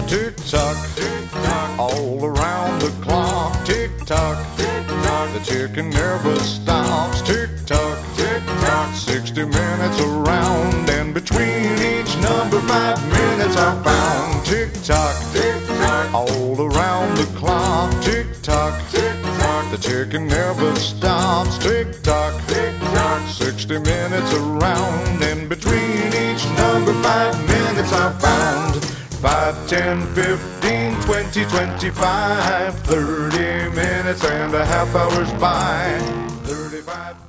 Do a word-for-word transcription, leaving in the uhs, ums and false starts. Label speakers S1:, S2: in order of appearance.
S1: Tick-tock, tick-tock, all around the clock. Tick-tock, tick-tock, the ticking never stops. Tick-tock, tick-tock, sixty minutes around, and between each number five minutes are found. Tick-tock, tick-tock, all around the clock. Tick-tock, tick-tock, the ticking never stops. Tick-tock, tick-tock, sixty minutes around, and between each number five minutes are found. Five, ten, fifteen, twenty, twenty-five, thirty minutes and a half hours by. Thirty-five